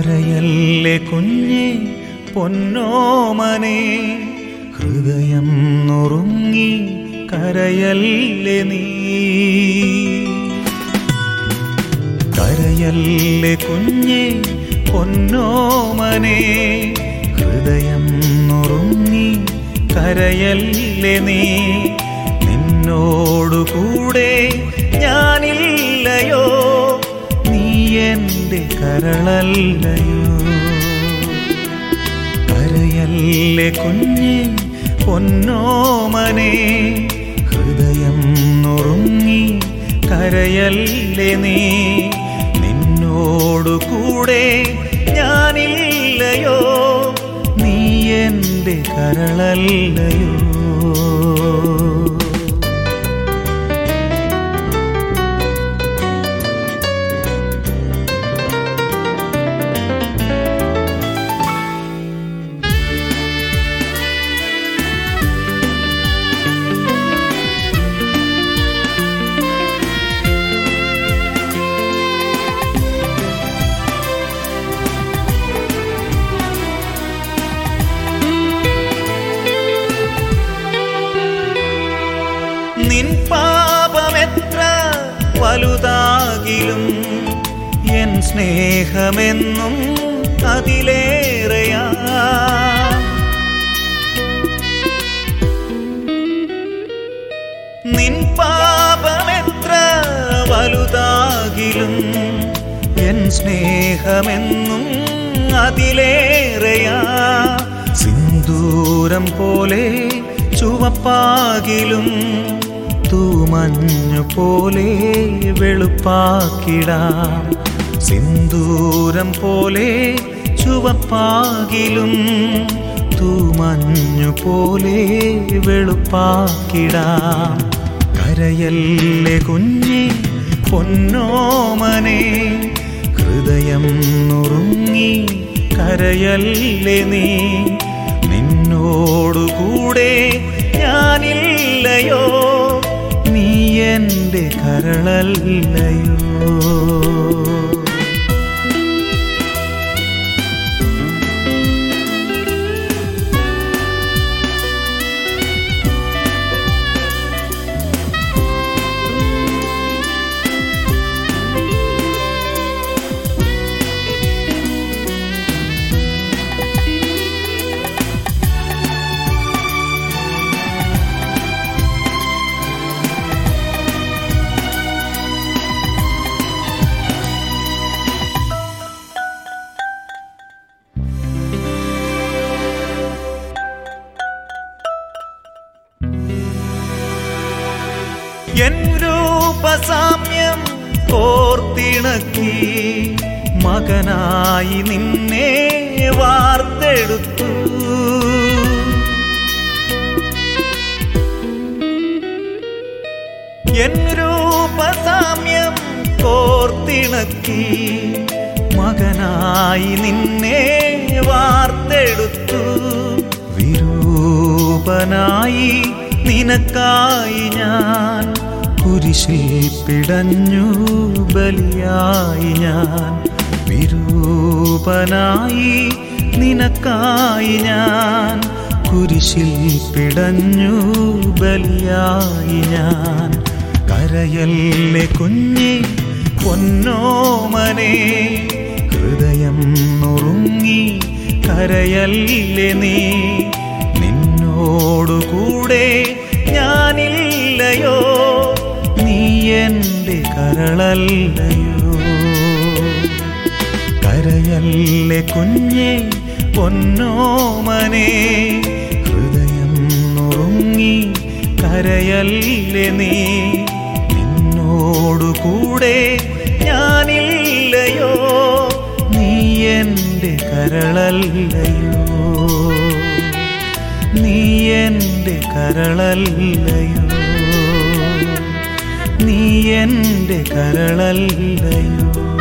കരയല്ലേ കുഞ്ഞേ പൊന്നോമനെ, ഹൃദയം നുറുങ്ങി കരയല്ലേ നീ. കരയല്ലേ കുഞ്ഞേ പൊന്നോമനെ, ഹൃദയം നുറുങ്ങി കരയല്ലേ നീ. നിന്നോടു കൂടെ ഞാനില്ലയോ, നീ എൻ്റെ കരളല്ലയോ. കരയല്ലേ കുഞ്ഞേ പൊന്നോമനെ, ഹൃദയം നുറുങ്ങി കരയല്ലേ നീ. നിന്നോടു കൂടെ ഞാനില്ലയോ, നീ എൻ്റെ കരളല്ലയോ. നിൻ പാപമെത്ര വലുതാകിലും എൻ സ്നേഹമെന്നും അതിലേറെയാ. നിൻ പാപമെത്ര വലുതാകിലും എൻ സ്നേഹമെന്നും അതിലേറെയാ. സിന്ദൂരം പോലെ ചുവപ്പാകിലും തൂമഞ്ഞു പോലെ വെളുപ്പാക്കിടാം. സിന്ദൂരം പോലെ ചുവപ്പാകിലും തൂമഞ്ഞു പോലെ വെളുപ്പാക്കിടാം. കരയല്ലേ കുഞ്ഞേ പൊന്നോമനെ, ഹൃദയം നുറുങ്ങി കരയല്ലേ നീ. നിന്നോടു കൂടെ ഞാനില്ലയോ, നീ എൻ്റെ കരളല്ലയോ. എൻ രൂപസാമ്യം കോർത്തിണക്കി മകനായി നിന്നെ വാർത്തെടുത്തു. എൻ രൂപസാമ്യം കോർത്തിണക്കി മകനായി നിന്നെ വാർത്തെടുത്തു. വിരൂപനായി നിനക്കായി ഞാൻ കുരിശിൽ പിടഞ്ഞു ബലിയായി ഞാൻ. വിരൂപനായി നിനക്കായി ഞാൻ കുരിശിൽ പിടഞ്ഞു ബലിയായി ഞാൻ. കരയല്ലേ കുഞ്ഞേ പൊന്നോമനെ, ഹൃദയം നുറുങ്ങി കരയല്ലേ നീ. നിന്നോടു കൂടെ ഞാനില്ലയോ, നീ എൻ്റെ കരളല്ലയോ. കരയല്ലേ കുഞ്ഞേ പൊന്നോമനെ, ഹൃദയം നുറുങ്ങി കരയല്ലേ നീ. നിന്നോടു കൂടെ ഞാനില്ലയോ, നീ എൻ്റെ കരളല്ലയോ. നീ എൻ്റെ കരളല്ലയോ, നീ എൻ്റെ കരളല്ലയോ.